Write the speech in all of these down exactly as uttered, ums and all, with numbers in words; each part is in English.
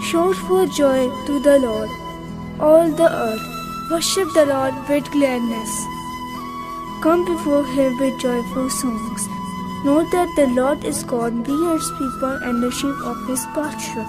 Shout for joy to the Lord, all the earth. Worship the Lord with gladness. Come before Him with joyful songs. Know that the Lord is God, we are His people and the sheep of His pasture.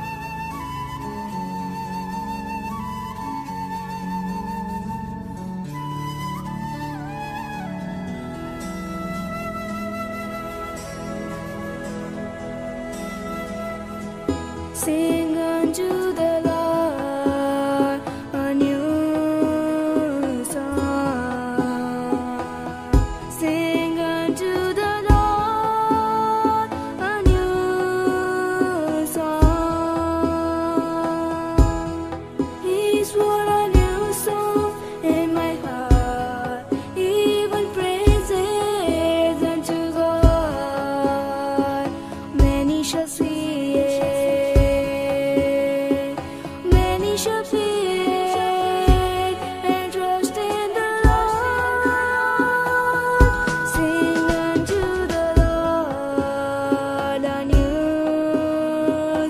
Sing unto the Lord a new song. Sing unto the Lord a new song. He's wrote a new song in my heart, even praises unto God. Many shall see shall fear and trust in the Lord. Sing unto the Lord a new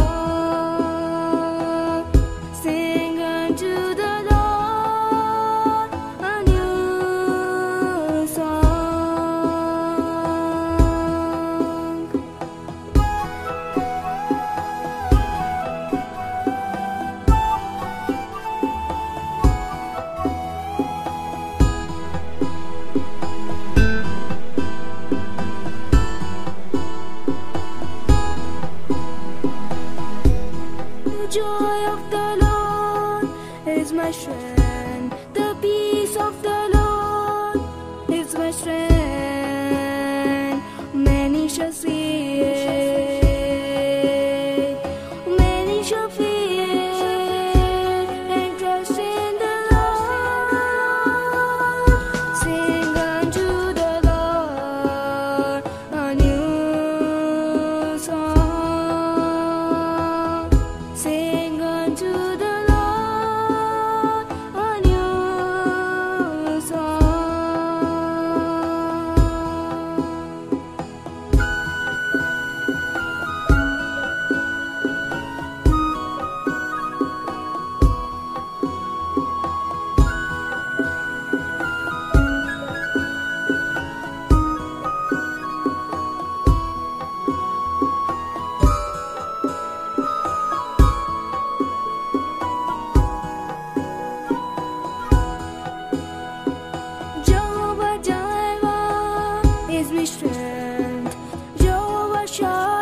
song. Sing unto the Lord a new song. The joy of the Lord is my strength. The peace of the Lord is my strength. Many shall see it. Many shall fear and trust in the Lord. Sing unto the Lord a new song. Sing unto the Lord a new song. Jehovah Jireh is my strength. Jehovah Shah